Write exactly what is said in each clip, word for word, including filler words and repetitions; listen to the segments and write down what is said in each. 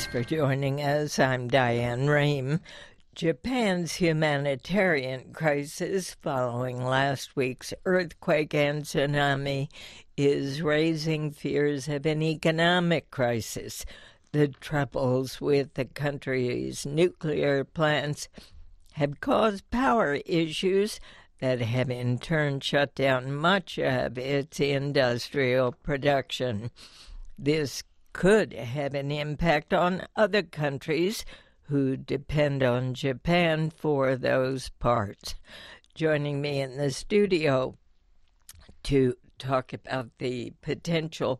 for joining us. I'm Diane Rehm. Japan's humanitarian crisis following last week's earthquake and tsunami is raising fears of an economic crisis. The troubles with the country's nuclear plants have caused power issues that have in turn shut down much of its industrial production. This could have an impact on other countries who depend on Japan for those parts. Joining me in the studio to talk about the potential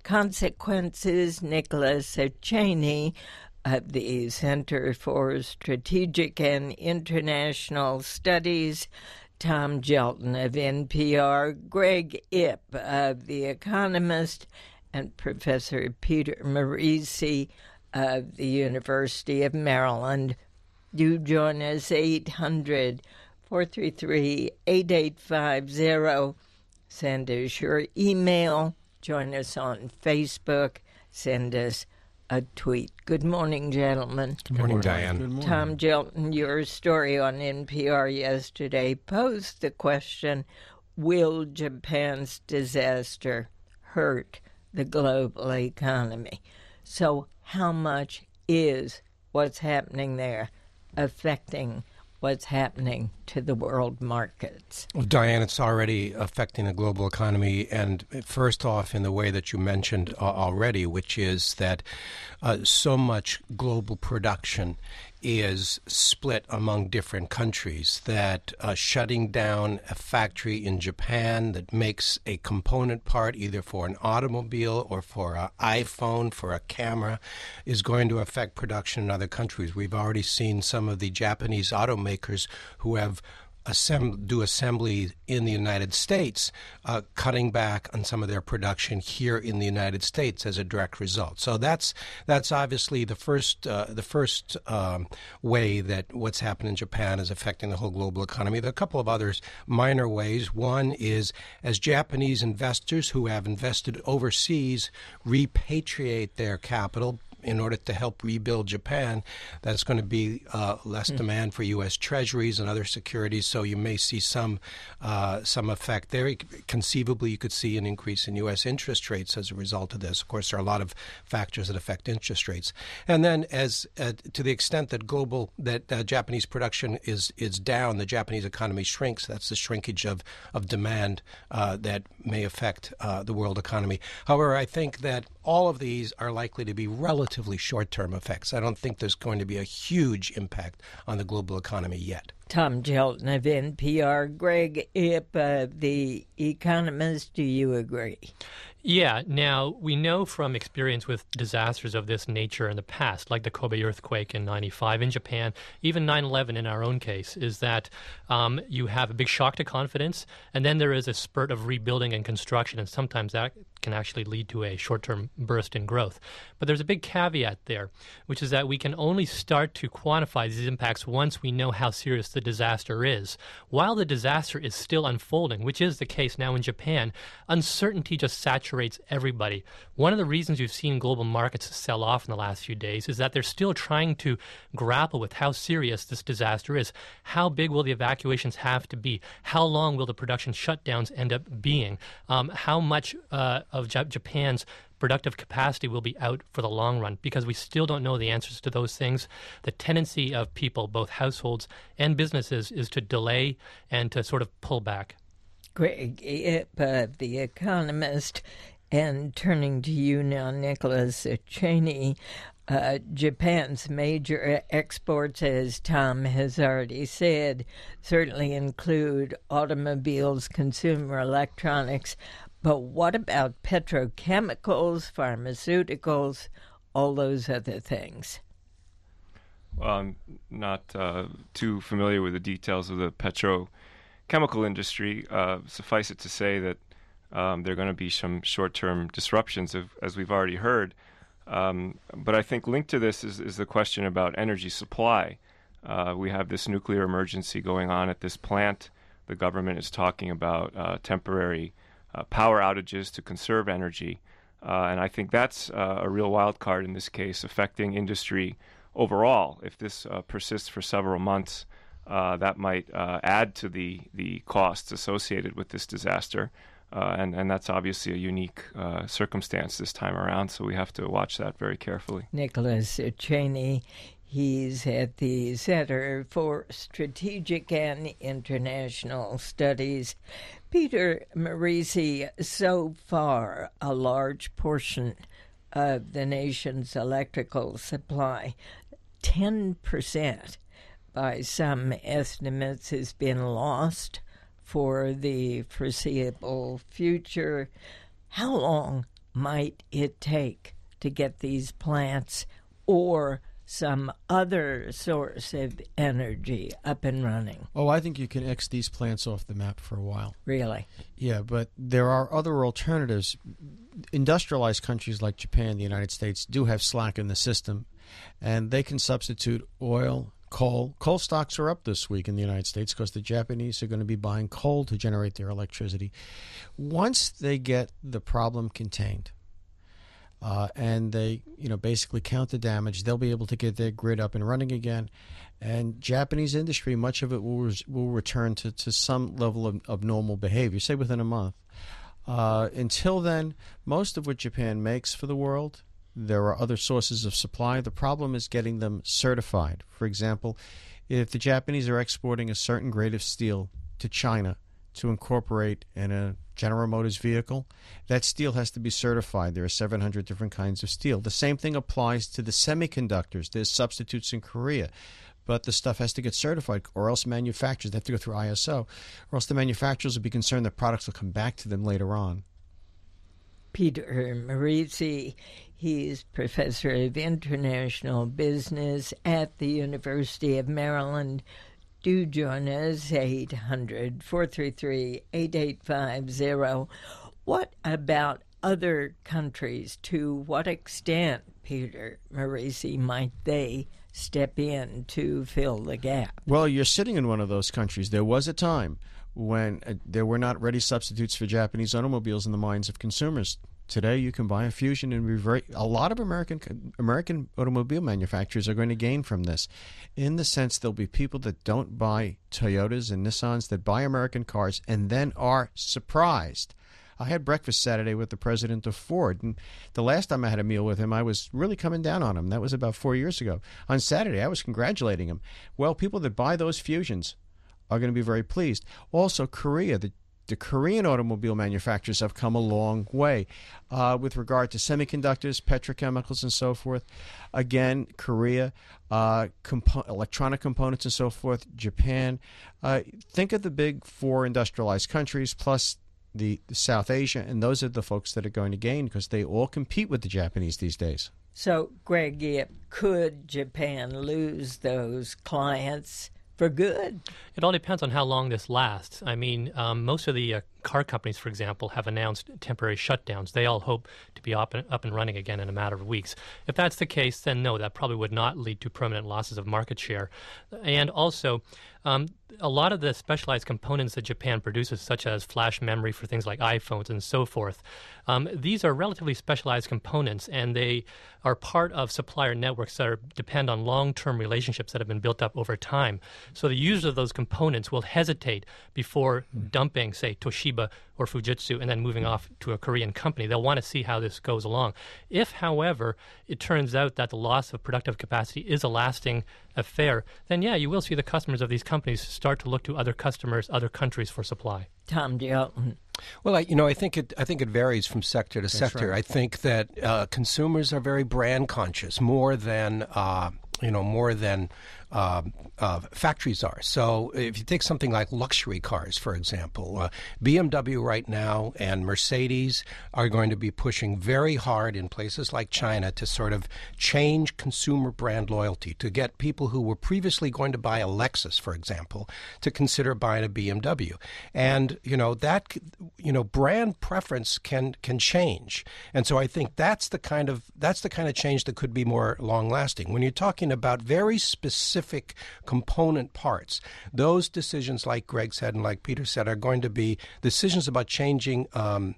consequences, Nicholas Cheney of the Center for Strategic and International Studies, Tom Gjelten of N P R, Greg Ip of The Economist, and Professor Peter Morici of the University of Maryland. Do join us, eight hundred, four three three, eight eight five zero. Send us your email. Join us on Facebook. Send us a tweet. Good morning, gentlemen. Good morning, Good morning. Diane. Good morning. Tom Gjelten, your story on N P R yesterday posed the question, will Japan's disaster hurt the global economy? So how much is what's happening there affecting what's happening to the world markets? Well, Diane, it's already affecting the global economy, and first off, in the way that you mentioned uh, already, which is that uh, so much global production is split among different countries that uh, shutting down a factory in Japan that makes a component part either for an automobile or for an iPhone, for a camera, is going to affect production in other countries. We've already seen some of the Japanese automakers who have Assemb- do assembly in the United States, uh, cutting back on some of their production here in the United States as a direct result. So that's that's obviously the first uh, the first um, way that what's happened in Japan is affecting the whole global economy. There are a couple of others minor ways. One is as Japanese investors who have invested overseas repatriate their capital in order to help rebuild Japan, that's going to be uh, less mm. demand for U S treasuries and other securities, so you may see some uh, some effect there. Conceivably, you could see an increase in U S interest rates as a result of this. Of course, there are a lot of factors that affect interest rates. And then as uh, to the extent that global, that uh, Japanese production is is down, the Japanese economy shrinks. That's the shrinkage of, of demand uh, that may affect uh, the world economy. However, I think that all of these are likely to be relatively short-term effects. I don't think there's going to be a huge impact on the global economy yet. Tom Gjelten of N P R, Greg Ip of The Economist, do you agree? Yeah. Now, we know from experience with disasters of this nature in the past, like the Kobe earthquake in ninety-five in Japan, even nine eleven in our own case, is that um, you have a big shock to confidence, and then there is a spurt of rebuilding and construction, and sometimes that can actually lead to a short-term burst in growth. But there's a big caveat there, which is that we can only start to quantify these impacts once we know how serious the disaster is. While the disaster is still unfolding, which is the case now in Japan, uncertainty just saturates everybody. One of the reasons you've seen global markets sell off in the last few days is that they're still trying to grapple with how serious this disaster is. How big will the evacuations have to be? How long will the production shutdowns end up being? Um, how much uh, of J- Japan's productive capacity will be out for the long run, because we still don't know the answers to those things. The tendency of people, both households and businesses, is to delay and to sort of pull back. Greg Ip of The Economist, and turning to you now, Nicholas Cheney. Uh, Japan's major exports, as Tom has already said, certainly include automobiles, consumer electronics. But what about petrochemicals, pharmaceuticals, all those other things? Well, I'm not uh, too familiar with the details of the petrochemical industry. Uh, suffice it to say that um, there are going to be some short-term disruptions, of, as we've already heard. Um, but I think linked to this is, is the question about energy supply. Uh, we have this nuclear emergency going on at this plant. The government is talking about uh, temporary Uh, power outages to conserve energy. Uh, and I think that's uh, a real wild card in this case, affecting industry overall. If this uh, persists for several months, uh, that might uh, add to the, the costs associated with this disaster. Uh, and, and that's obviously a unique uh, circumstance this time around, so we have to watch that very carefully. Nicholas Cheney, he's at the Center for Strategic and International Studies. Peter Morici, so far a large portion of the nation's electrical supply, ten percent by some estimates, has been lost for the foreseeable future. How long might it take to get these plants or some other source of energy up and running? Oh, I think you can X these plants off the map for a while. Really? Yeah, but there are other alternatives. Industrialized countries like Japan, the United States, do have slack in the system, and they can substitute oil, coal. Coal stocks are up this week in the United States because the Japanese are going to be buying coal to generate their electricity. Once they get the problem contained, uh, and they, you know, basically count the damage, they'll be able to get their grid up and running again. And Japanese industry, much of it will res- will return to, to some level of, of normal behavior, say within a month. Uh, until then, most of what Japan makes for the world, there are other sources of supply. The problem is getting them certified. For example, if the Japanese are exporting a certain grade of steel to China to incorporate in a General Motors vehicle, that steel has to be certified. There are seven hundred different kinds of steel. The same thing applies to the semiconductors. There's substitutes in Korea, but the stuff has to get certified, or else manufacturers have to go through I S O, or else the manufacturers will be concerned that products will come back to them later on. Peter Morici, he's professor of international business at the University of Maryland. Do join us, eight hundred, four three three, eight eight five zero. What about other countries? To what extent, Peter Morici, might they step in to fill the gap? Well, you're sitting in one of those countries. There was a time when uh, there were not ready substitutes for Japanese automobiles in the minds of consumers. Today, you can buy a Fusion, and be very, a lot of American American automobile manufacturers are going to gain from this, in the sense there'll be people that don't buy Toyotas and Nissans that buy American cars and then are surprised. I had breakfast Saturday with the president of Ford, and the last time I had a meal with him, I was really coming down on him. That was about four years ago. On Saturday, I was congratulating him. Well, people that buy those Fusions are going to be very pleased. Also, Korea, the The Korean automobile manufacturers have come a long way uh, with regard to semiconductors, petrochemicals, and so forth. Again, Korea, uh, compo- electronic components and so forth, Japan. Uh, think of the big four industrialized countries plus the, the South Asia, and those are the folks that are going to gain because they all compete with the Japanese these days. So, Greg Yip, could Japan lose those clients for good? It all depends on how long this lasts. I mean, um, most of the uh, car companies, for example, have announced temporary shutdowns. They all hope to be up and, up and running again in a matter of weeks. If that's the case, then no, that probably would not lead to permanent losses of market share. And also, um, a lot of the specialized components that Japan produces, such as flash memory for things like iPhones and so forth, um, these are relatively specialized components, and they are part of supplier networks that are, depend on long-term relationships that have been built up over time. So the users of those components will hesitate before mm. dumping, say, Toshiba or Fujitsu and then moving off to a Korean company. They'll want to see how this goes along. If, however, it turns out that the loss of productive capacity is a lasting affair, then yeah, you will see the customers of these companies start to look to other customers, other countries for supply. Tom Dialton. Well, I, you know, I think it. I think it varies from sector to That's sector. right. I think that uh, consumers are very brand conscious, more than uh, you know, more than uh, uh, factories are. So, if you take something like luxury cars, for example, uh, B M W right now and Mercedes are going to be pushing very hard in places like China to sort of change consumer brand loyalty, to get people who were previously going to buy a Lexus, for example, to consider buying a B M W. And you know that you know brand preference can can change, and so I think that's the kind of that's the kind of change that could be more long lasting. When you're talking about very specific component parts, those decisions, like Greg said and like Peter said, are going to be decisions about changing um,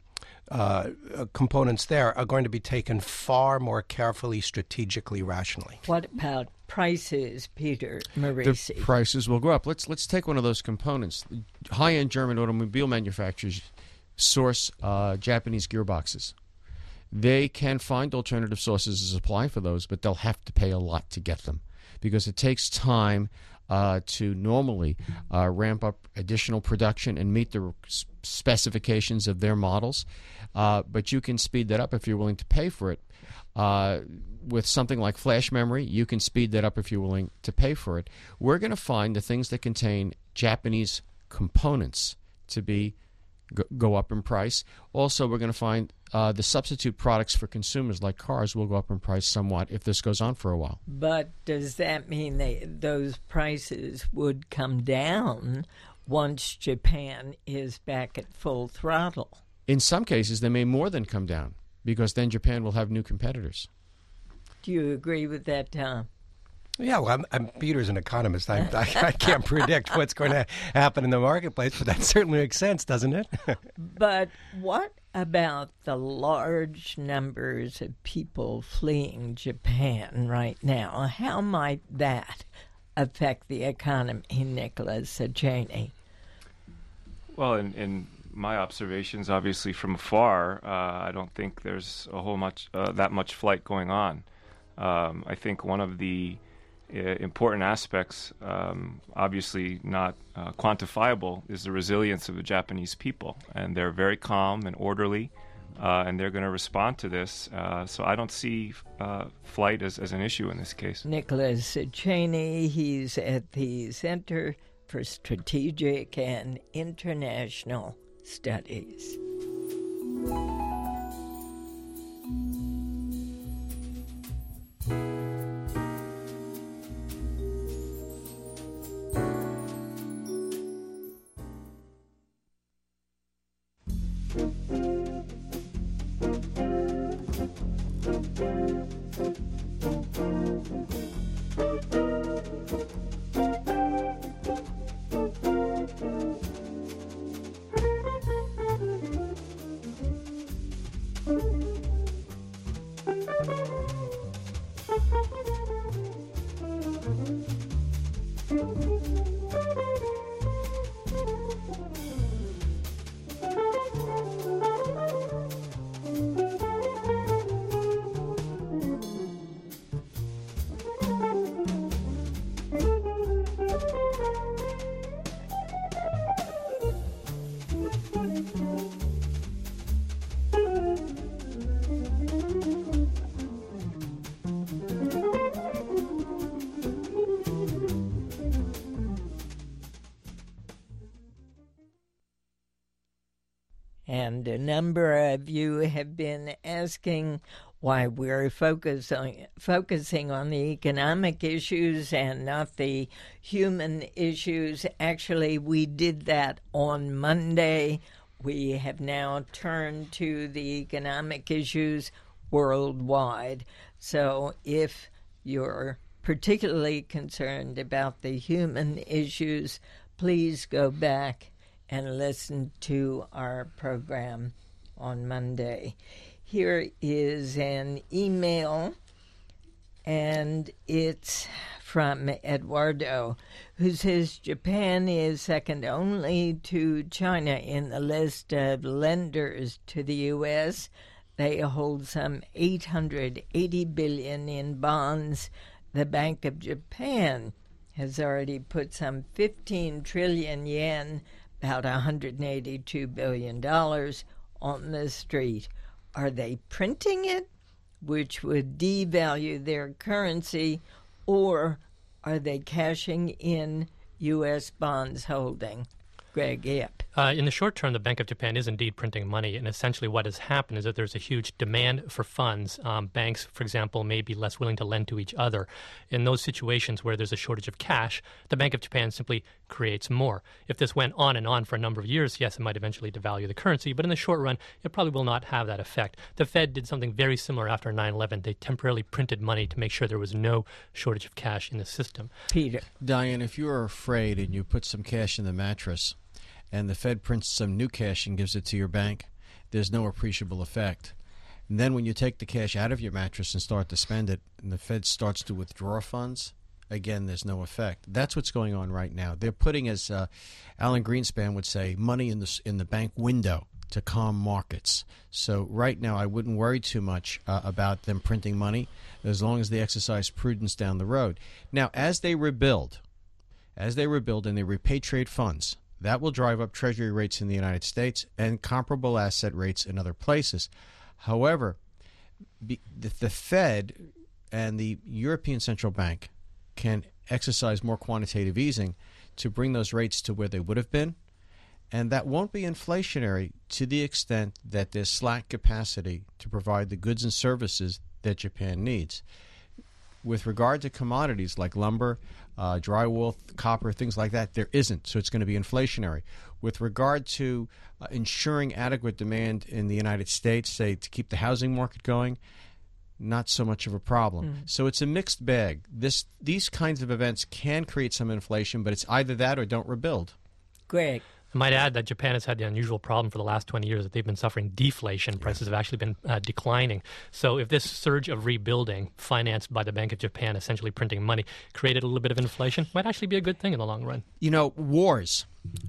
uh, components there are going to be taken far more carefully, strategically, rationally. What about prices, Peter Morici? The prices will go up. Let's let's take one of those components. High-end German automobile manufacturers source uh, Japanese gearboxes. They can find alternative sources of supply for those, but they'll have to pay a lot to get them because it takes time uh, to normally uh, ramp up additional production and meet the specifications of their models. Uh, but you can speed that up if you're willing to pay for it. Uh, with something like flash memory, you can speed that up if you're willing to pay for it. We're going to find the things that contain Japanese components to be go, go up in price. Also, we're going to find uh, the substitute products for consumers, like cars, will go up in price somewhat if this goes on for a while. But does that mean they, those prices would come down once Japan is back at full throttle? In some cases, they may more than come down, because then Japan will have new competitors. Do you agree with that, Tom? Yeah, well, I'm, I'm Peter's an economist. I, I, I can't predict what's going to happen in the marketplace, but that certainly makes sense, doesn't it? But what about the large numbers of people fleeing Japan right now? How might that affect the economy, Nicholas Cheney? Well, in, in my observations, obviously from afar, uh, I don't think there's a whole much uh, that much flight going on. Um, I think one of the uh, important aspects, um, obviously not uh, quantifiable, is the resilience of the Japanese people, and they're very calm and orderly, uh, and they're going to respond to this. Uh, so I don't see uh, flight as, as an issue in this case. Nicholas Cheney, he's at the Center for Strategic and International Studies. And a number of you have been asking why we're focusing focusing on the economic issues and not the human issues. Actually, we did that on Monday. We have now turned to the economic issues worldwide. So if you're particularly concerned about the human issues, please go back and listen to our program on Monday. Here is an email, and it's from Eduardo, who says Japan is second only to China in the list of lenders to the U S. They hold some eight hundred eighty billion dollars in bonds. The Bank of Japan has already put some fifteen trillion yen, about one hundred eighty-two billion dollars, on the street. Are they printing it, which would devalue their currency, or are they cashing in U S bonds holding? Greg Yip. Uh, in the short term, the Bank of Japan is indeed printing money, and essentially what has happened is that there's a huge demand for funds. Um, banks, for example, may be less willing to lend to each other. In those situations where there's a shortage of cash, the Bank of Japan simply creates more. If this went on and on for a number of years, yes, it might eventually devalue the currency, but in the short run, it probably will not have that effect. The Fed did something very similar after nine eleven. They temporarily printed money to make sure there was no shortage of cash in the system. Peter. Diane, if you're afraid and you put some cash in the mattress, and the Fed prints some new cash and gives it to your bank, there's no appreciable effect. And then when you take the cash out of your mattress and start to spend it, and the Fed starts to withdraw funds, again, there's no effect. That's what's going on right now. They're putting, as uh, Alan Greenspan would say, money in the in the bank window to calm markets. So right now, I wouldn't worry too much uh, about them printing money as long as they exercise prudence down the road. Now, as they rebuild, as they rebuild and they repatriate funds, that will drive up Treasury rates in the United States and comparable asset rates in other places. However, the, the Fed and the European Central Bank can exercise more quantitative easing to bring those rates to where they would have been, and that won't be inflationary to the extent that there's slack capacity to provide the goods and services that Japan needs. With regard to commodities like lumber, uh, drywall, copper, things like that, there isn't, so it's going to be inflationary. With regard to uh, ensuring adequate demand in the United States, say to keep the housing market going, not so much of a problem. Mm. So it's a mixed bag. This These kinds of events can create some inflation, but it's either that or don't rebuild. Greg. I might add that Japan has had the unusual problem for the last twenty years that they've been suffering deflation. Prices have actually been uh, declining. So if this surge of rebuilding, financed by the Bank of Japan, essentially printing money, created a little bit of inflation, might actually be a good thing in the long run. You know, wars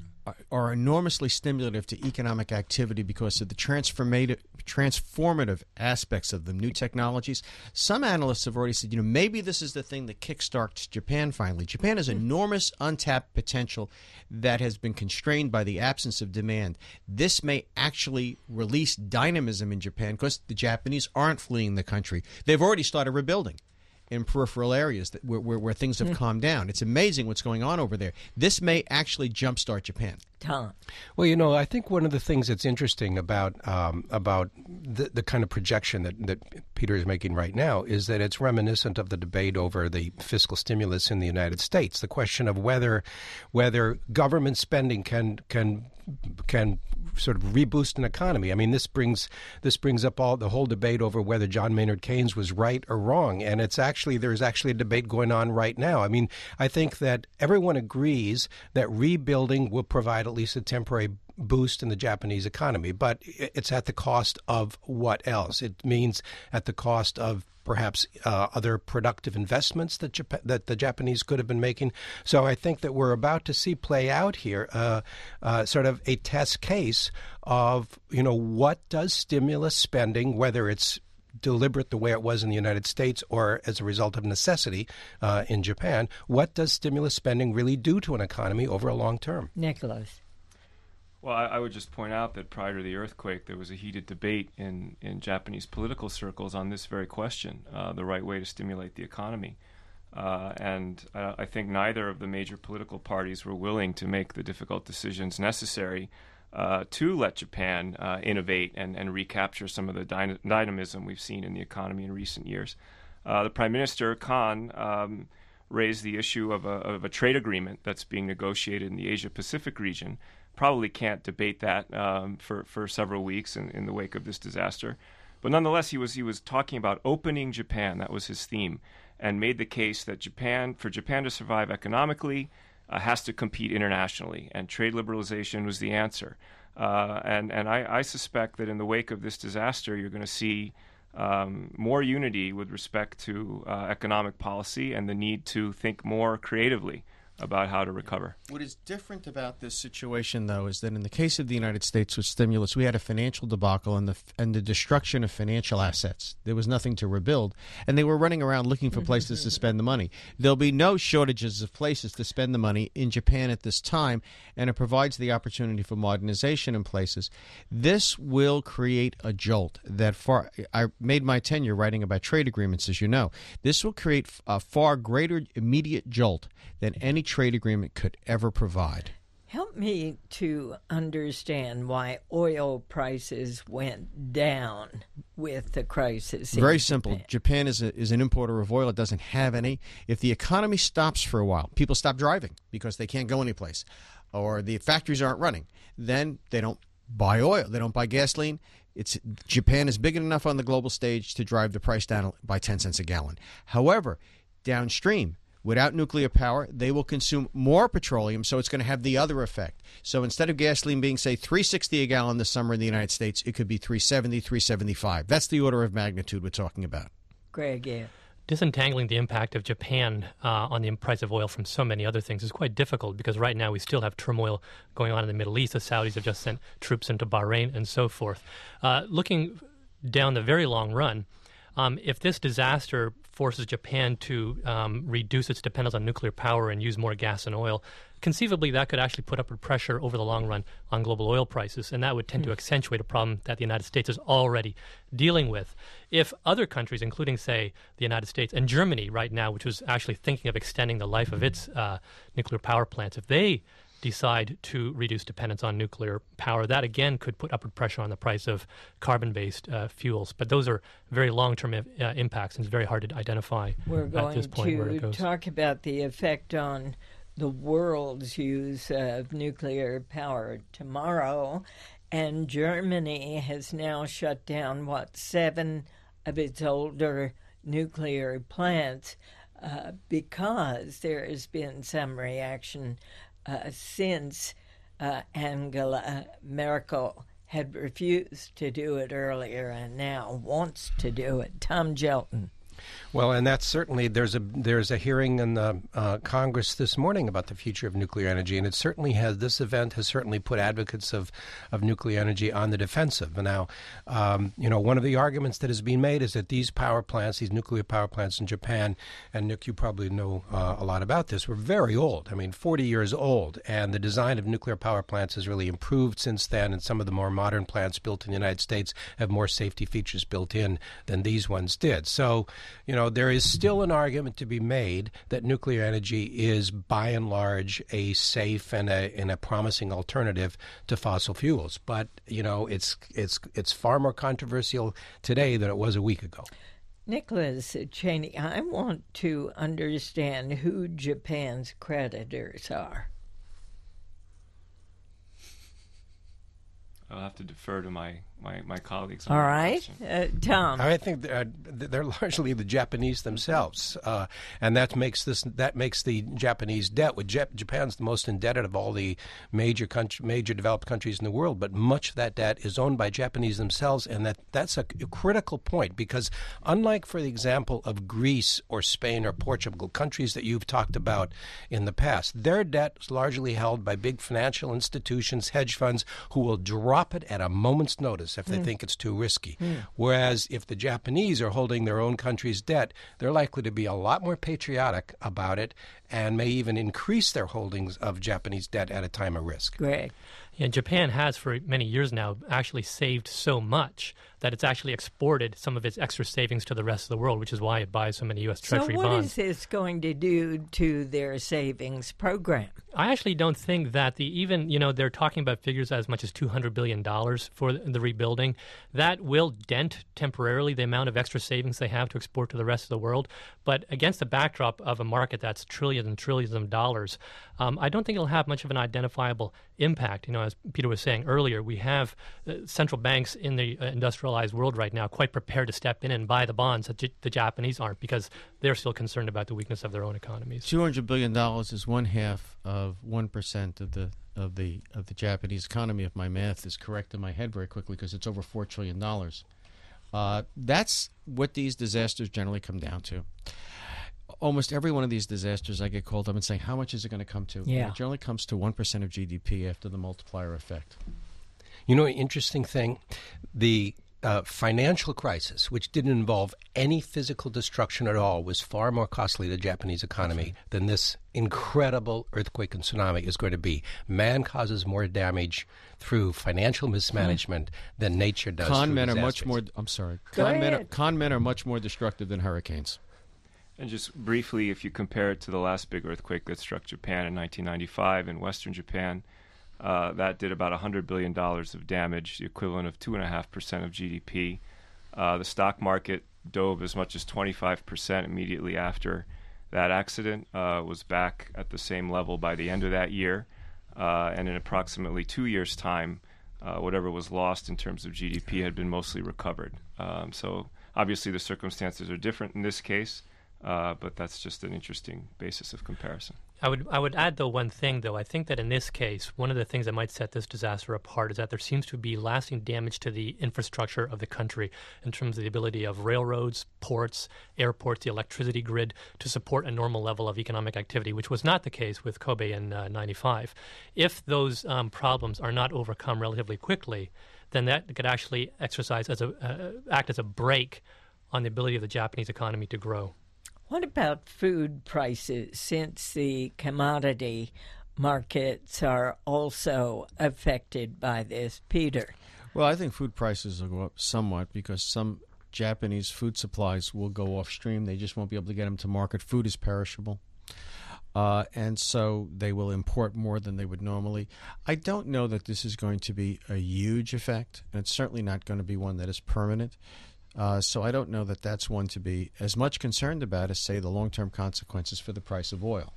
are enormously stimulative to economic activity because of the transformative transformative aspects of them, new technologies. Some analysts have already said, you know, maybe this is the thing that kickstarts Japan finally. Japan has enormous untapped potential that has been constrained by the absence of demand. This may actually release dynamism in Japan because the Japanese aren't fleeing the country. They've already started rebuilding in peripheral areas that where, where, where things have mm. calmed down. It's amazing what's going on over there. This may actually jumpstart Japan. Tom. Well, you know, I think one of the things that's interesting about um, about the, the kind of projection that, that Peter is making right now is that it's reminiscent of the debate over the fiscal stimulus in the United States. The question of whether whether government spending can can can sort of reboost an economy. I mean, this brings this brings up all the whole debate over whether John Maynard Keynes was right or wrong, and it's actually there's actually a debate going on right now. I mean, I think that everyone agrees that rebuilding will provide at least a temporary boost in the Japanese economy, but it's at the cost of what else? It means at the cost of perhaps uh, other productive investments that Japan, that the Japanese could have been making. So I think that we're about to see play out here uh, uh, sort of a test case of, you know, what does stimulus spending, whether it's deliberate the way it was in the United States or as a result of necessity uh, in Japan, what does stimulus spending really do to an economy over a long term? Nicholas. Well, I, I would just point out that prior to the earthquake, there was a heated debate in, in Japanese political circles on this very question, uh, the right way to stimulate the economy. Uh, and uh, I think neither of the major political parties were willing to make the difficult decisions necessary uh, to let Japan uh, innovate and, and recapture some of the dyna- dynamism we've seen in the economy in recent years. Uh, the Prime Minister, Kan, um, raised the issue of a, of a trade agreement that's being negotiated in the Asia-Pacific region. Probably can't debate that um, for, for several weeks in, in the wake of this disaster. But nonetheless, he was he was talking about opening Japan. That was his theme, and made the case that Japan, for Japan to survive economically, uh, has to compete internationally, and trade liberalization was the answer. Uh, and and I, I suspect that in the wake of this disaster, you're going to see um, more unity with respect to uh, economic policy and the need to think more creatively about how to recover. What is different about this situation, though, is that in the case of the United States with stimulus, we had a financial debacle and the and the destruction of financial assets. There was nothing to rebuild, and they were running around looking for places to spend the money. There'll be no shortages of places to spend the money in Japan at this time, and it provides the opportunity for modernization in places. This will create a jolt that far. I made my tenure writing about trade agreements, as you know. This will create a far greater immediate jolt than any trade agreement could ever provide. Help me to understand why oil prices went down with the crisis. Very simple. Japan, Japan is, a, is an importer of oil. It doesn't have any. If the economy stops for a while, people stop driving because they can't go anyplace, or the factories aren't running, then they don't buy oil. They don't buy gasoline. It's Japan is big enough on the global stage to drive the price down by ten cents a gallon. However, downstream, Without nuclear power, they will consume more petroleum, so it's going to have the other effect. So instead of gasoline being, say, three sixty a gallon this summer in the United States, it could be three seventy, three seventy-five. That's the order of magnitude we're talking about. Greg, yeah. Disentangling the impact of Japan uh, on the price of oil from so many other things is quite difficult because right now we still have turmoil going on in the Middle East. The Saudis have just sent troops into Bahrain and so forth. Uh, looking down the very long run, um, if this disaster forces Japan to um, reduce its dependence on nuclear power and use more gas and oil, conceivably that could actually put upward pressure over the long run on global oil prices, and that would tend mm. to accentuate a problem that the United States is already dealing with. If other countries, including, say, the United States and Germany right now, which was actually thinking of extending the life of its uh, nuclear power plants, if they decide to reduce dependence on nuclear power, that again could put upward pressure on the price of carbon-based uh, fuels. But those are very long-term uh, impacts, and it's very hard to identify We're at this point where it going goes. to talk about the effect on the world's use of nuclear power tomorrow. And Germany has now shut down, what, seven of its older nuclear plants uh, because there has been some reaction Uh, since uh, Angela Merkel had refused to do it earlier and now wants to do it. Tom Gelton. Well, and that's certainly, there's a there's a hearing in the uh, Congress this morning about the future of nuclear energy, and it certainly has, this event has certainly put advocates of, of nuclear energy on the defensive. And now, um, you know, one of the arguments that is being made is that these power plants, these nuclear power plants in Japan, and Nick, you probably know uh, a lot about this, were very old. I mean, forty years old, and the design of nuclear power plants has really improved since then, and some of the more modern plants built in the United States have more safety features built in than these ones did. So, you know, there is still an argument to be made that nuclear energy is, by and large, a safe and a and a promising alternative to fossil fuels. But you know, it's it's it's far more controversial today than it was a week ago. Nicholas Cheney, I want to understand who Japan's creditors are. I'll have to defer to my, my, my colleagues. All right. Uh, Tom. I think they're, they're largely the Japanese themselves, uh, and that makes this that makes the Japanese debt. With Jap- Japan's the most indebted of all the major country, major developed countries in the world, but much of that debt is owned by Japanese themselves, and that that's a, a critical point because, unlike for the example of Greece or Spain or Portugal, countries that you've talked about in the past, their debt is largely held by big financial institutions, hedge funds, who will drop it at a moment's notice if they mm. think it's too risky. Mm. Whereas if the Japanese are holding their own country's debt, they're likely to be a lot more patriotic about it and may even increase their holdings of Japanese debt at a time of risk. Greg. Yeah, Japan has for many years now actually saved so much that it's actually exported some of its extra savings to the rest of the world, which is why it buys so many U S Treasury bonds. So what is this going to do to their savings program? I actually don't think that the even, you know, they're talking about figures as much as two hundred billion dollars for the rebuilding. That will dent temporarily the amount of extra savings they have to export to the rest of the world. But against the backdrop of a market that's trillions and trillions of dollars, um, I don't think it'll have much of an identifiable impact. You know, as Peter was saying earlier, we have uh, central banks in the uh, industrialized world right now quite prepared to step in and buy the bonds that J- the Japanese aren't because they're still concerned about the weakness of their own economies. two hundred billion dollars is one half of one percent of the of the of the Japanese economy, if my math is correct in my head very quickly, because it's over four trillion dollars. Uh, that's what these disasters generally come down to. Almost every one of these disasters, I get called up and saying, how much is it going to come to? Yeah. And it generally comes to one percent of G D P after the multiplier effect. You know, an interesting thing, the uh, financial crisis, which didn't involve any physical destruction at all, was far more costly to the Japanese economy than this incredible earthquake and tsunami is going to be. Man causes more damage through financial mismanagement mm. than nature does. Con men disasters. are much more. I'm sorry. Go Con men, are, ahead. con men are much more destructive than hurricanes. And just briefly, if you compare it to the last big earthquake that struck Japan in nineteen ninety-five in western Japan, uh, that did about one hundred billion dollars of damage, the equivalent of two point five percent of G D P. Uh, the stock market dove as much as twenty-five percent immediately after that accident, uh, was back at the same level by the end of that year. Uh, and in approximately two years' time, uh, whatever was lost in terms of G D P had been mostly recovered. Um, so obviously the circumstances are different in this case. uh, but that's just an interesting basis of comparison. I would I would add, though, one thing, though. I think that in this case, one of the things that might set this disaster apart is that there seems to be lasting damage to the infrastructure of the country in terms of the ability of railroads, ports, airports, the electricity grid to support a normal level of economic activity, which was not the case with Kobe in uh, ninety-five. If those um, problems are not overcome relatively quickly, then that could actually exercise as a uh, act as a brake on the ability of the Japanese economy to grow. What about food prices, since the commodity markets are also affected by this, Peter? Well, I think food prices will go up somewhat because some Japanese food supplies will go off stream. They just won't be able to get them to market. Food is perishable. Uh, and so they will import more than they would normally. I don't know that this is going to be a huge effect, and it's certainly not going to be one that is permanent. Uh, so I don't know that that's one to be as much concerned about as, say, the long-term consequences for the price of oil.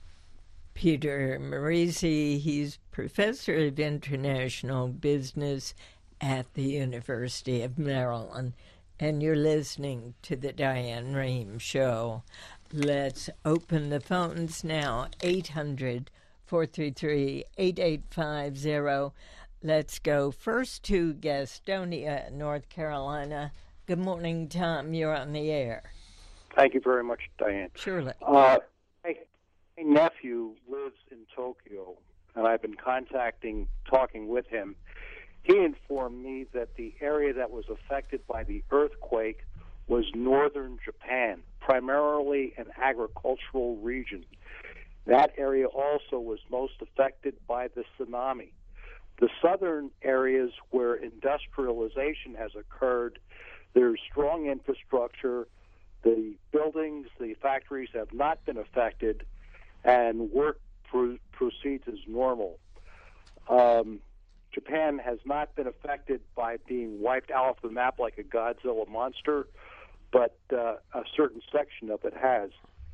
Peter Morizi, he's professor of international business at the University of Maryland, and you're listening to the Diane Rehm Show. Let's open the phones now, eight hundred, four three three, eight eight five zero. Let's go first to Gastonia, North Carolina. Good morning, Tom. You're on the air. Thank you very much, Diane. Surely. Uh, my, my nephew lives in Tokyo, and I've been contacting, talking with him. He informed me that the area that was affected by the earthquake was northern Japan, primarily an agricultural region. That area also was most affected by the tsunami. The southern areas where industrialization has occurred, there's strong infrastructure. The buildings, the factories have not been affected, and work pro- proceeds as normal. Um, Japan has not been affected by being wiped off the map like a Godzilla monster, but uh, a certain section of it has.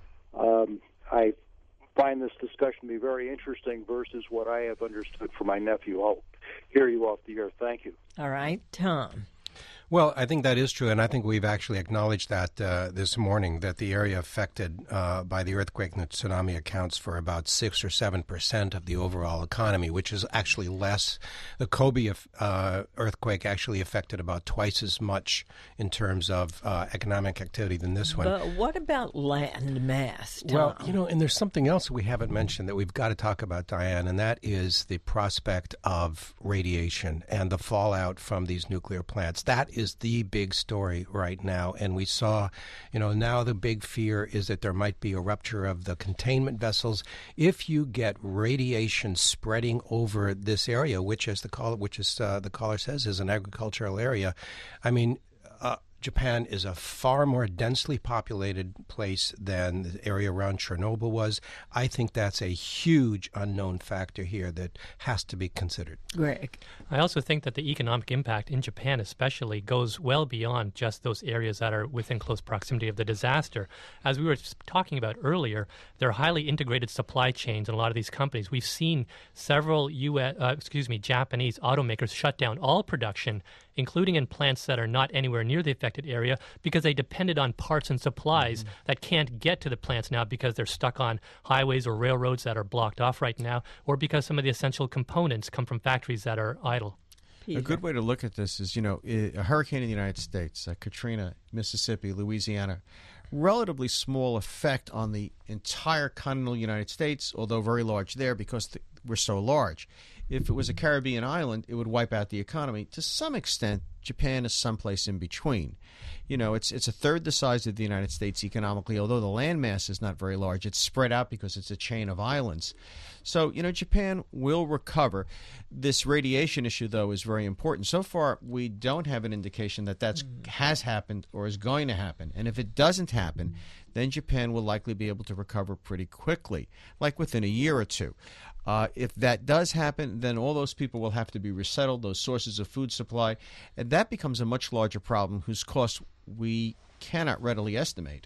Um, I find this discussion to be very interesting versus what I have understood from my nephew. I'll hear you off the air. Thank you. All right, Tom. Well, I think that is true, and I think we've actually acknowledged that uh, this morning, that the area affected uh, by the earthquake and the tsunami accounts for about six or seven percent of the overall economy, which is actually less. The Kobe uh, earthquake actually affected about twice as much in terms of uh, economic activity than this one. But what about land mass, Tom? Well, you know, and there's something else we haven't mentioned that we've got to talk about, Diane, and that is the prospect of radiation and the fallout from these nuclear plants. That is is the big story right now. And we saw, you know, now the big fear is that there might be a rupture of the containment vessels. If you get radiation spreading over this area, which, as the caller, which is uh, the caller says, is an agricultural area, I mean, uh, Japan is a far more densely populated place than the area around Chernobyl was. I think that's a huge unknown factor here that has to be considered. Greg. I also think that the economic impact in Japan especially goes well beyond just those areas that are within close proximity of the disaster. As we were talking about earlier, there are highly integrated supply chains in a lot of these companies. We've seen several U S, uh, excuse me, Japanese automakers shut down all production, including in plants that are not anywhere near the affected area, because they depended on parts and supplies mm-hmm. that can't get to the plants now because they're stuck on highways or railroads that are blocked off right now, or because some of the essential components come from factories that are idle. Peter. A good way to look at this is, you know, a hurricane in the United States, uh, Katrina, Mississippi, Louisiana, relatively small effect on the entire continental United States, although very large there because the, we're so large. If it was a Caribbean island, it would wipe out the economy. To some extent, Japan is someplace in between. You know, it's it's a third the size of the United States economically, although the landmass is not very large. It's spread out because it's a chain of islands. So, you know, Japan will recover. This radiation issue, though, is very important. So far, we don't have an indication that that mm. has happened or is going to happen. And if it doesn't happen, then Japan will likely be able to recover pretty quickly, like within a year or two. Uh, if that does happen, then all those people will have to be resettled, those sources of food supply, and that becomes a much larger problem whose cost we cannot readily estimate.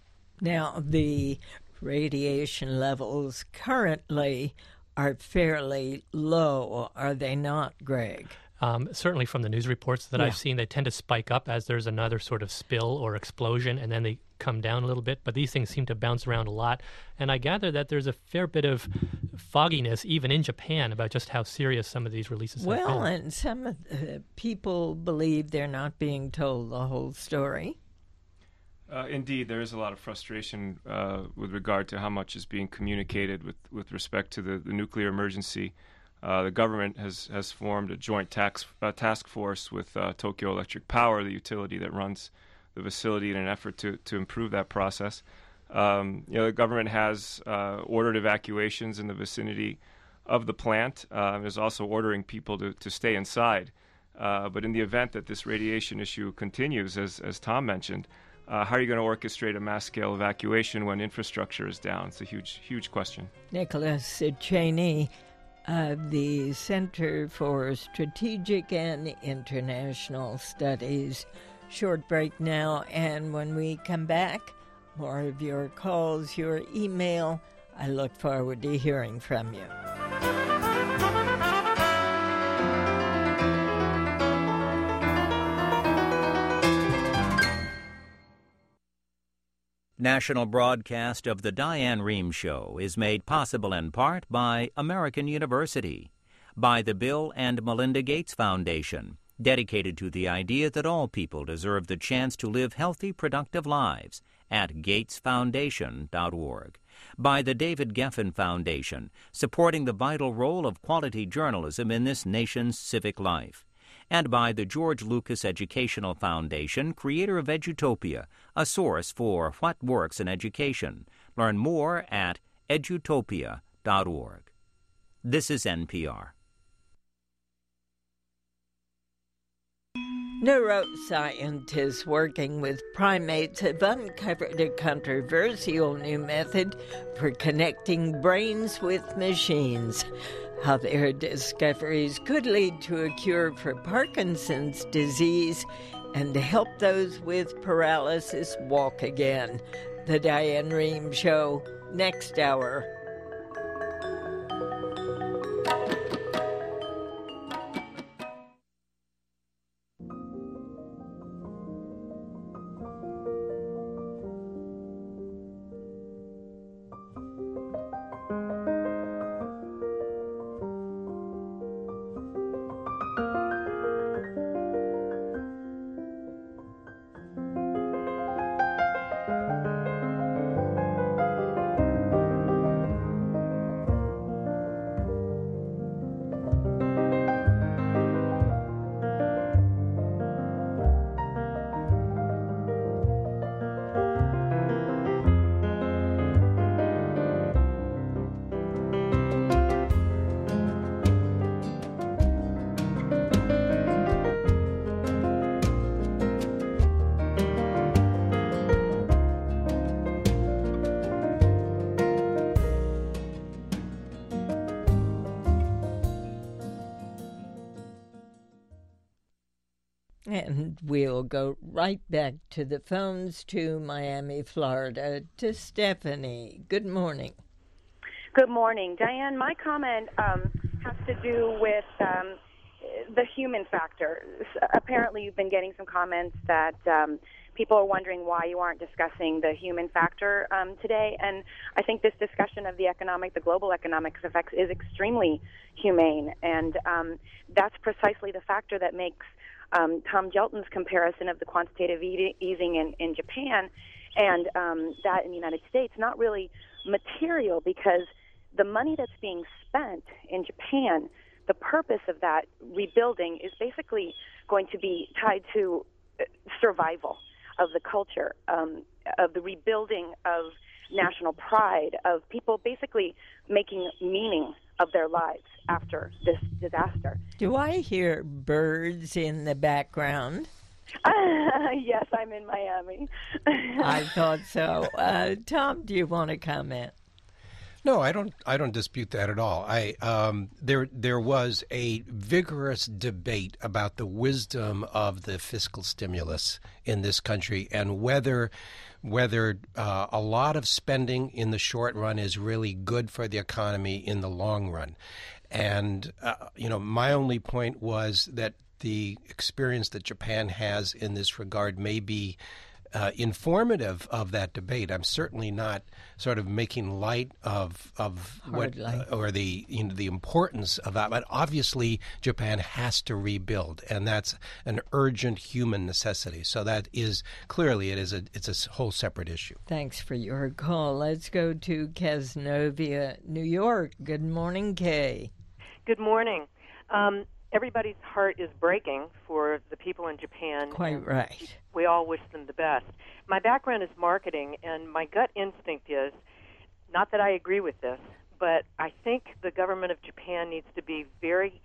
Now, the radiation levels currently are fairly low, are they not, Greg? Um, certainly from the news reports that Yeah. I've seen, they tend to spike up as there's another sort of spill or explosion, and then they come down a little bit. But these things seem to bounce around a lot. And I gather that there's a fair bit of fogginess, even in Japan, about just how serious some of these releases Well, have been. and some of the people believe they're not being told the whole story. Uh, indeed, there is a lot of frustration uh, with regard to how much is being communicated with, with respect to the, the nuclear emergency. Uh, the government has, has formed a joint tax, uh, task force with uh, Tokyo Electric Power, the utility that runs the facility, in an effort to, to improve that process. Um, you know, the government has uh, ordered evacuations in the vicinity of the plant. Uh, is also ordering people to, to stay inside. Uh, but in the event that this radiation issue continues, as, as Tom mentioned, Uh, how are you going to orchestrate a mass-scale evacuation when infrastructure is down? It's a huge, huge question. Nicholas Cheney of the Center for Strategic and International Studies. Short break now, and when we come back, more of your calls, your email. I look forward to hearing from you. National broadcast of the Diane Rehm Show is made possible in part by American University, by the Bill and Melinda Gates Foundation, dedicated to the idea that all people deserve the chance to live healthy, productive lives, at gates foundation dot org, by the David Geffen Foundation, supporting the vital role of quality journalism in this nation's civic life, and by the George Lucas Educational Foundation, creator of Edutopia, a source for what works in education. Learn more at edutopia dot org. This is N P R. Neuroscientists working with primates have uncovered a controversial new method for connecting brains with machines. How their discoveries could lead to a cure for Parkinson's disease and help those with paralysis walk again. The Diane Rehm Show, next hour. And we'll go right back to the phones to Miami, Florida, to Stephanie. Good morning. Good morning. Diane, my comment um, has to do with um, the human factor. Apparently you've been getting some comments that um, people are wondering why you aren't discussing the human factor um, today, and I think this discussion of the economic, the global economic effects is extremely humane, and um, that's precisely the factor that makes Um, Tom Gelton's comparison of the quantitative e- easing in, in Japan and um, that in the United States not really material, because the money that's being spent in Japan, the purpose of that rebuilding is basically going to be tied to survival of the culture, um, of the rebuilding of national pride, of people basically making meaning of their lives after this disaster. Do I hear birds in the background? Uh, yes, I'm in Miami. I thought so. Uh, Tom, do you want to comment? No, I don't. I don't dispute that at all. I um, there there was a vigorous debate about the wisdom of the fiscal stimulus in this country and whether whether uh, a lot of spending in the short run is really good for the economy in the long run. And, uh, you know, my only point was that the experience that Japan has in this regard may be uh, informative of that debate. I'm certainly not sort of making light of of what uh, or the you know the importance of that. But obviously, Japan has to rebuild, and that's an urgent human necessity. So that is clearly it is a it's a whole separate issue. Thanks for your call. Let's go to Cazenovia, New York. Good morning, Kay. Good morning. Um, everybody's heart is breaking for the people in Japan. Quite right. We all wish them the best. My background is marketing, and my gut instinct is, not that I agree with this, but I think the government of Japan needs to be very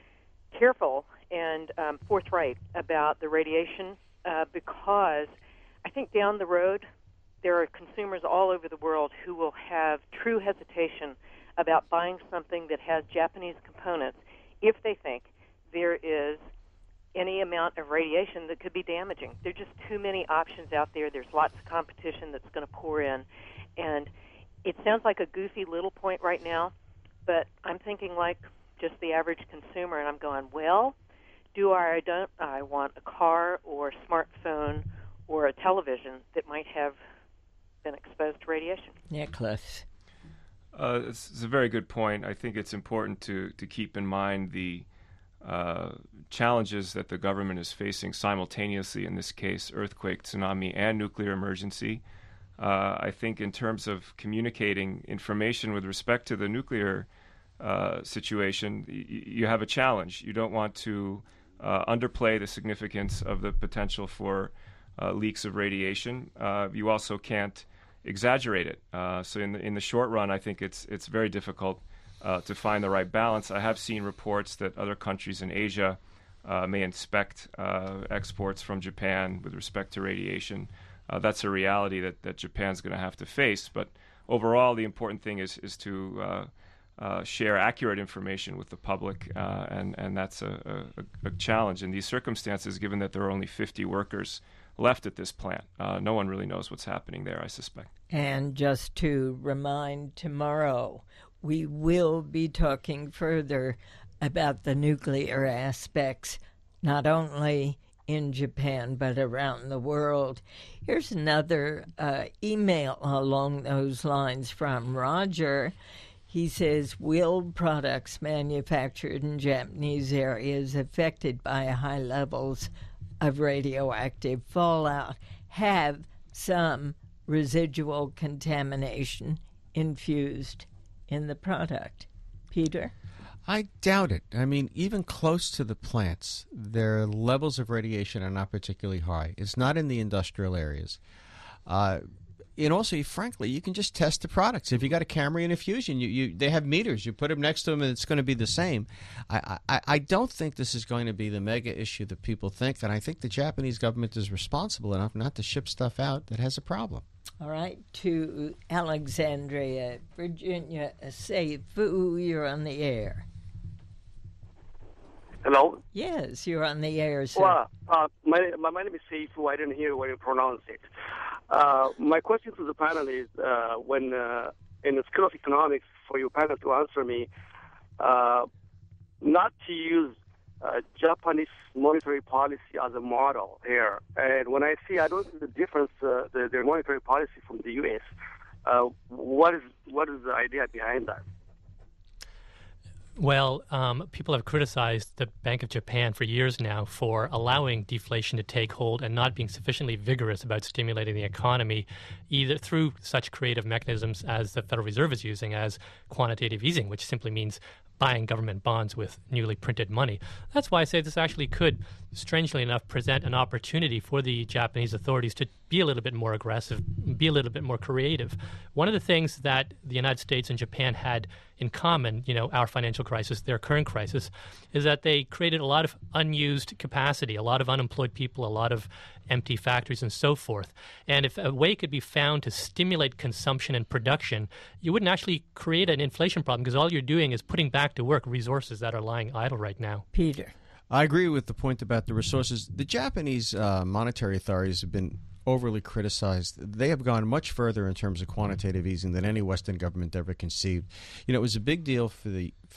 careful and um, forthright about the radiation uh, because I think down the road there are consumers all over the world who will have true hesitation about buying something that has Japanese components if they think there is any amount of radiation that could be damaging. There are just too many options out there. There's lots of competition that's going to pour in. And it sounds like a goofy little point right now, but I'm thinking like just the average consumer, and I'm going, well, do I, don't I want a car or a smartphone or a television that might have been exposed to radiation? Nicholas. Uh, it's, it's a very good point. I think it's important to, to keep in mind the uh, challenges that the government is facing simultaneously, in this case, earthquake, tsunami, and nuclear emergency. Uh, I think in terms of communicating information with respect to the nuclear uh, situation, y- you have a challenge. You don't want to uh, underplay the significance of the potential for uh, leaks of radiation. Uh, you also can't exaggerate it. Uh, so in the, in the short run, I think it's it's very difficult uh, to find the right balance. I have seen reports that other countries in Asia uh, may inspect uh, exports from Japan with respect to radiation. Uh, that's a reality that, that Japan's going to have to face. But overall, the important thing is is to uh, uh, share accurate information with the public, uh, and and that's a, a, a challenge in these circumstances, given that there are only fifty workers left at this plant. Uh, no one really knows what's happening there, I suspect. And just to remind, tomorrow we will be talking further about the nuclear aspects, not only in Japan but around the world. Here's another uh, email along those lines from Roger. He says, will products manufactured in Japanese areas affected by high levels of radioactive fallout have some residual contamination infused in the product? Peter? I doubt it. I mean, even close to the plants, their levels of radiation are not particularly high. It's not in the industrial areas. Uh, and also, frankly, you can just test the products. If you got a Camry and a Fusion, you, you they have meters. You put them next to them, and it's going to be the same. I, I, I don't think this is going to be the mega issue that people think, and I think the Japanese government is responsible enough not to ship stuff out that has a problem. All right, to Alexandria, Virginia, Seifu, you're on the air. Hello? Yes, you're on the air, sir. Well, uh, my, my, my name is Seifu. I didn't hear when you pronounce it. Uh, my question to the panel is, uh, when uh, in the School of Economics, for your panel to answer me, uh, not to use uh, Japanese monetary policy as a model here. And when I see, I don't see the difference, uh, the, their monetary policy from the U S. Uh, what is what is the idea behind that? Well, um, people have criticized the Bank of Japan for years now for allowing deflation to take hold and not being sufficiently vigorous about stimulating the economy, either through such creative mechanisms as the Federal Reserve is using as quantitative easing, which simply means buying government bonds with newly printed money. That's why I say this actually could, strangely enough, present an opportunity for the Japanese authorities to be a little bit more aggressive, be a little bit more creative. One of the things that the United States and Japan had in common, you know, our financial crisis, their current crisis, is that they created a lot of unused capacity, a lot of unemployed people, a lot of empty factories and so forth. And if a way could be found to stimulate consumption and production, you wouldn't actually create an inflation problem because all you're doing is putting back to work resources that are lying idle right now. Peter? I agree with the point about the resources. The Japanese uh, monetary authorities have been overly criticized. They have gone much further in terms of quantitative easing than any Western government ever conceived. You know, it was a big deal for the for the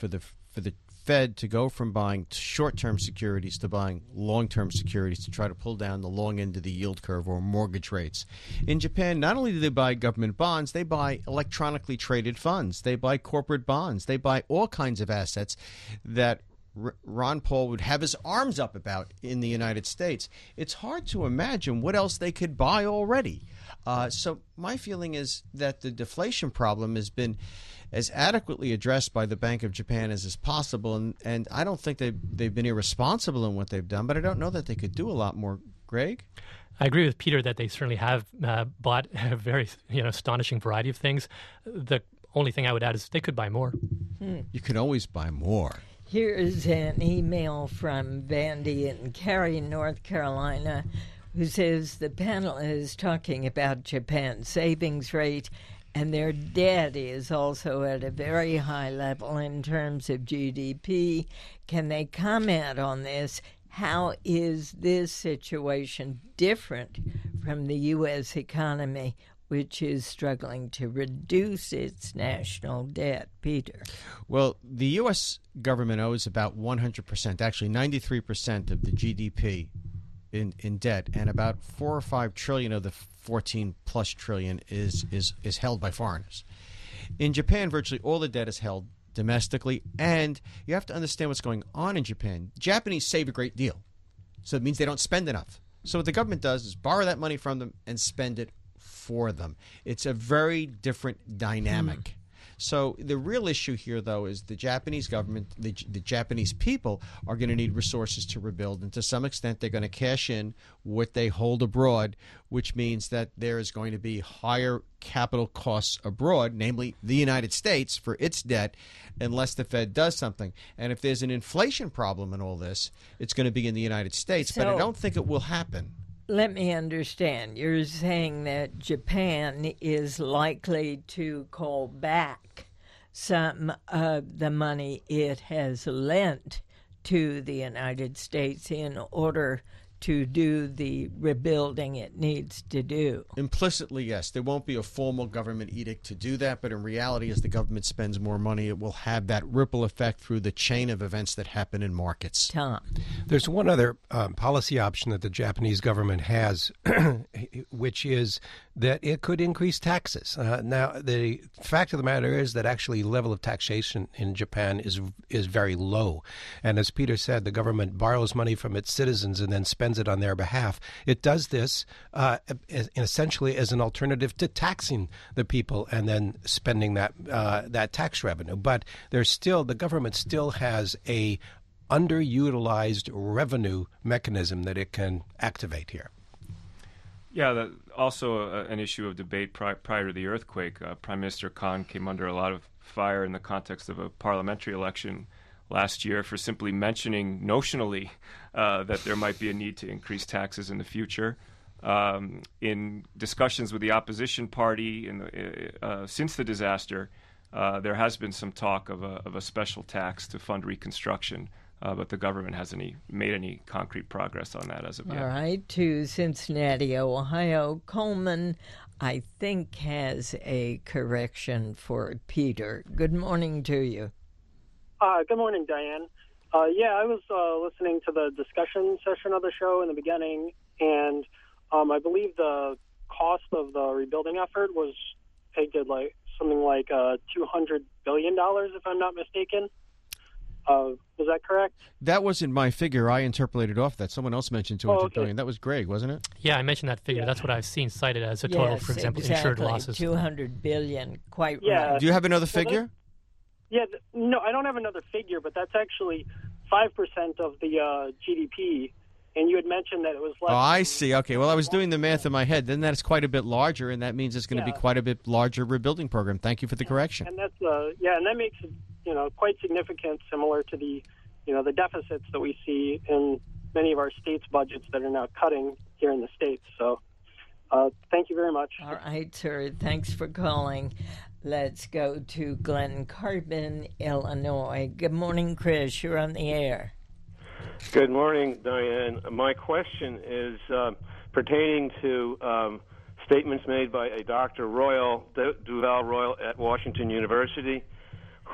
for the Fed to go from buying short-term securities to buying long-term securities to try to pull down the long end of the yield curve or mortgage rates. In Japan, not only do they buy government bonds, they buy electronically traded funds. They buy corporate bonds. They buy all kinds of assets that Ron Paul would have his arms up about in the United States. It's hard to imagine what else they could buy already. Uh, so my feeling is that the deflation problem has been as adequately addressed by the Bank of Japan as is possible, and, and I don't think they've, they've been irresponsible in what they've done, but I don't know that they could do a lot more. Greg? I agree with Peter that they certainly have uh, bought a very you know astonishing variety of things. The only thing I would add is they could buy more. Hmm. You can always buy more. Here's an email from Vandy in Cary, North Carolina, who says the panel is talking about Japan's savings rate, and their debt is also at a very high level in terms of G D P. Can they comment on this? How is this situation different from the U S economy, which is struggling to reduce its national debt? Peter. Well, the U S government owes about one hundred percent, actually ninety-three percent of the G D P in, in debt, and about four or five trillion of the fourteen plus trillion is, is, is held by foreigners. In Japan, virtually all the debt is held domestically, and you have to understand what's going on in Japan. Japanese save a great deal, so it means they don't spend enough. So what the government does is borrow that money from them and spend it for them. It's a very different dynamic. Mm. So the real issue here, though, is the Japanese government, the, the Japanese people are going to need resources to rebuild, and to some extent they're going to cash in what they hold abroad, which means that there is going to be higher capital costs abroad, namely the United States, for its debt, unless the Fed does something. And if there's an inflation problem in all this, it's going to be in the United States, so, but I don't think it will happen. Let me understand. You're saying that Japan is likely to call back some of the money it has lent to the United States in order to do the rebuilding it needs to do. Implicitly, yes. There won't be a formal government edict to do that, but in reality, as the government spends more money, it will have that ripple effect through the chain of events that happen in markets. Tom. There's one other um, policy option that the Japanese government has, which is that it could increase taxes. Uh, now, the fact of the matter is that actually the level of taxation in Japan is is very low. And as Peter said, the government borrows money from its citizens and then spends it on their behalf. It does this uh, as, essentially as an alternative to taxing the people and then spending that uh, that tax revenue. But there's still, the government still has a underutilized revenue mechanism that it can activate here. Yeah, that also a, an issue of debate pri- prior to the earthquake. Uh, Prime Minister Khan came under a lot of fire in the context of a parliamentary election last year for simply mentioning notionally uh, that there might be a need to increase taxes in the future. Um, in discussions with the opposition party in the, uh, since the disaster, uh, there has been some talk of a, of a special tax to fund reconstruction. Uh, but the government hasn't any, made any concrete progress on that as of yet. All right, to Cincinnati, Ohio. Coleman, I think, has a correction for Peter. Good morning to you. Uh, good morning, Diane. Uh, yeah, I was uh, listening to the discussion session of the show in the beginning, and um, I believe the cost of the rebuilding effort was pegged at like something like uh, two hundred billion dollars, if I'm not mistaken. Uh, was that correct? That wasn't my figure. I interpolated off that. Someone else mentioned two hundred oh, okay. billion. That was Greg, wasn't it? Yeah, I mentioned that figure. Yeah. That's what I've seen cited as a total, yes, for example, exactly. insured losses. two hundred billion dollars, quite yeah. right. Do you have another figure? Well, yeah, th- no, I don't have another figure, but that's actually five percent of the uh, G D P. And you had mentioned that it was less. Oh, I see. Okay. Well, I was doing the math in my head. Then that's quite a bit larger, and that means it's going to yeah. be quite a bit larger rebuilding program. Thank you for the correction. And that's uh, yeah, and that makes it, you know, quite significant, similar to the, you know, the deficits that we see in many of our states' budgets that are now cutting here in the States. So, uh, thank you very much. All right, sir. Thanks for calling. Let's go to Glen Carbon, Illinois. Good morning, Chris. You're on the air. Good morning, Diane. My question is uh, pertaining to um, statements made by a Doctor Royal, Duval Royal at Washington University,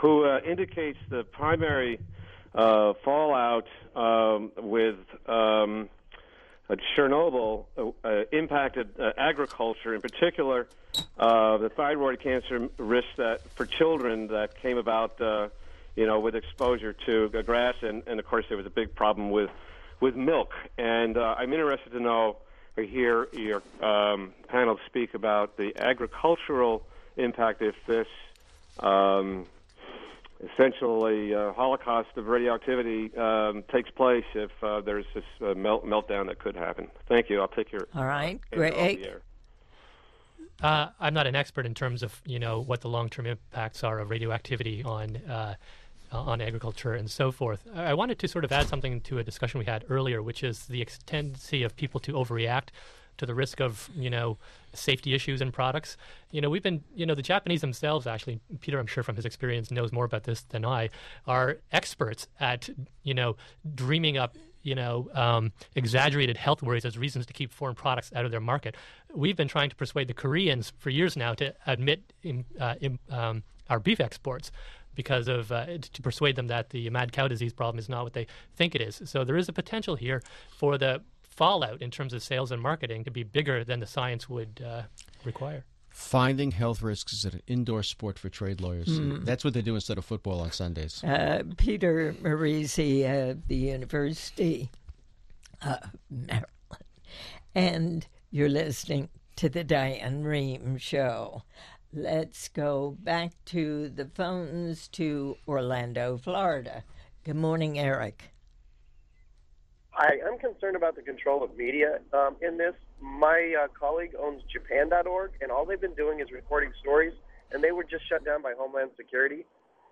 who uh, indicates the primary uh, fallout um, with um, uh, Chernobyl uh, uh, impacted uh, agriculture, in particular uh, the thyroid cancer risk that for children that came about, uh, you know, with exposure to uh, grass, and, and of course there was a big problem with with milk. And uh, I'm interested to know or hear your um, panel speak about the agricultural impact if this um, essentially uh, holocaust of radioactivity um, takes place, if uh, there's this uh, melt meltdown that could happen. Thank you. I'll take your all right. Uh, Great. Uh, I'm not an expert in terms of you know what the long-term impacts are of radioactivity on uh, on agriculture and so forth. I wanted to sort of add something to a discussion we had earlier, which is the tendency of people to overreact to the risk of, you know, safety issues in products. You know, we've been, you know, the Japanese themselves, actually, Peter, I'm sure from his experience, knows more about this than I, are experts at, you know, dreaming up, you know, um, exaggerated health worries as reasons to keep foreign products out of their market. We've been trying to persuade the Koreans for years now to admit in, uh, in, um, our beef exports, because of uh, to persuade them that the mad cow disease problem is not what they think it is. So there is a potential here for the fallout in terms of sales and marketing to be bigger than the science would uh, require. Finding health risks is an indoor sport for trade lawyers. Mm. That's what they do instead of football on Sundays. Uh, Peter Morizi of the University of Maryland. And you're listening to the Diane Rehm Show. Let's go back to the phones to Orlando, Florida. Good morning, Eric. Hi, I'm concerned about the control of media um, in this. My uh, colleague owns Japan dot org, and all they've been doing is recording stories, and they were just shut down by Homeland Security.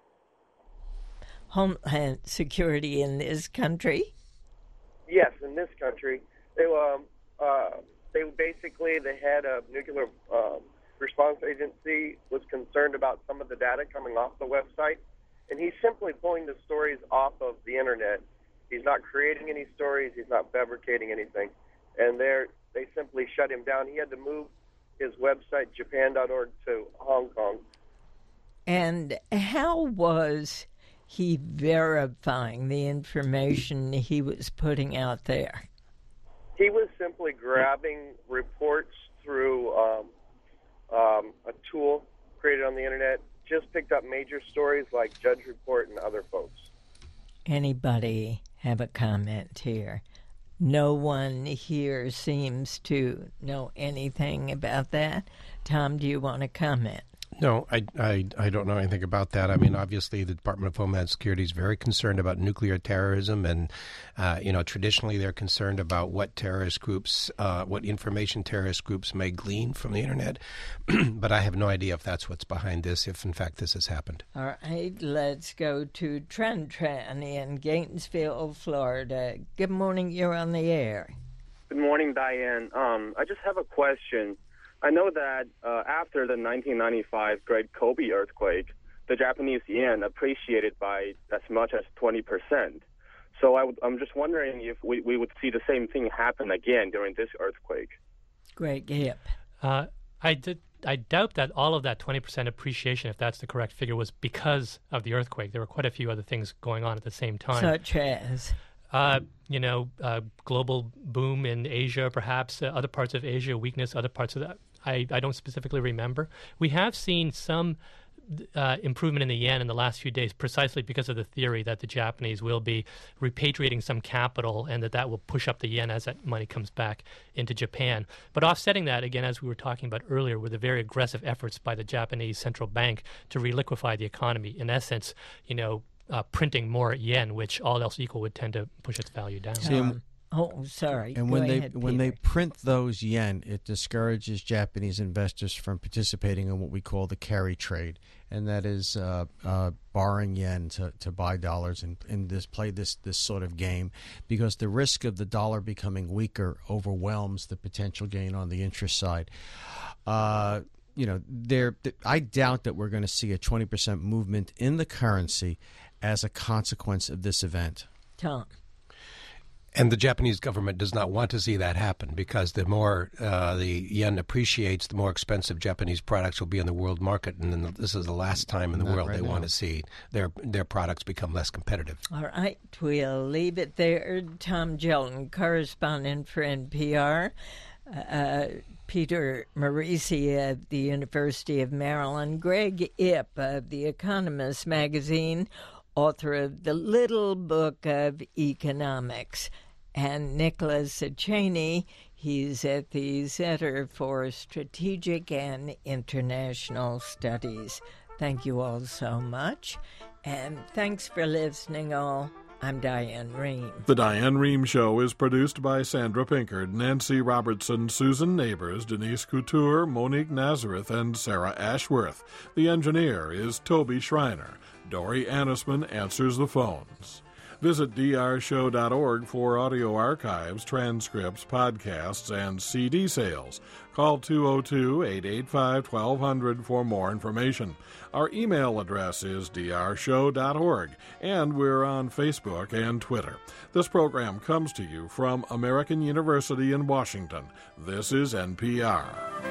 Homeland Security in this country? Yes, in this country. They um, uh, they basically, the head of nuclear um, response agency was concerned about some of the data coming off the website, and he's simply pulling the stories off of the internet. He's not creating any stories. He's not fabricating anything. And they're, they simply shut him down. He had to move his website, Japan dot org, to Hong Kong. And how was he verifying the information he was putting out there? He was simply grabbing reports through um, um, a tool created on the internet, just picked up major stories like Judge Report and other folks. Anybody have a comment here? No one here seems to know anything about that. Tom, do you want to comment? No, I, I, I don't know anything about that. I mean, obviously, the Department of Homeland Security is very concerned about nuclear terrorism, and uh, you know, traditionally they're concerned about what terrorist groups, uh, what information terrorist groups may glean from the internet. But I have no idea if that's what's behind this, if in fact this has happened. All right, let's go to Tran Tran in Gainesville, Florida. Good morning. You're on the air. Good morning, Diane. Um, I just have a question. I know that uh, after the nineteen ninety-five Great Kobe earthquake, the Japanese yen appreciated by as much as twenty percent. So I w- I'm just wondering if we, we would see the same thing happen again during this earthquake. Great, Gip. Uh, I did. I doubt that all of that twenty percent appreciation, if that's the correct figure, was because of the earthquake. There were quite a few other things going on at the same time. Such as? Uh, you know, uh, global boom in Asia, perhaps, uh, other parts of Asia, weakness, other parts of that. I, I don't specifically remember. We have seen some uh, improvement in the yen in the last few days, precisely because of the theory that the Japanese will be repatriating some capital and that that will push up the yen as that money comes back into Japan. But offsetting that, again, as we were talking about earlier, were the very aggressive efforts by the Japanese central bank to reliquify the economy. In essence, you know, uh, printing more yen, which all else equal would tend to push its value down. See, um, Oh, sorry. And Go when they ahead, when Peter. they print those yen, it discourages Japanese investors from participating in what we call the carry trade, and that is uh, uh, borrowing yen to, to buy dollars and, and this play this this sort of game, because the risk of the dollar becoming weaker overwhelms the potential gain on the interest side. Uh, you know, there. I doubt that we're going to see a twenty percent movement in the currency as a consequence of this event. Tom. And the Japanese government does not want to see that happen, because the more uh, the yen appreciates, the more expensive Japanese products will be in the world market. And then this is the last time in the Not world right they now. want to see their their products become less competitive. All right, we'll leave it there. Tom Gelton, correspondent for N P R. Uh, Peter Marisi of the University of Maryland. Greg Ip of The Economist magazine, author of The Little Book of Economics. And Nicholas Cheney, he's at the Center for Strategic and International Studies. Thank you all so much, and thanks for listening all. I'm Diane Rehm. The Diane Rehm Show is produced by Sandra Pinkard, Nancy Robertson, Susan Neighbors, Denise Couture, Monique Nazareth, and Sarah Ashworth. The engineer is Toby Schreiner. Dory Annisman answers the phones. Visit d r show dot org for audio archives, transcripts, podcasts, and C D sales. Call two oh two, eight eight five, one two zero zero for more information. Our email address is d r show dot org, and we're on Facebook and Twitter. This program comes to you from American University in Washington. This is N P R.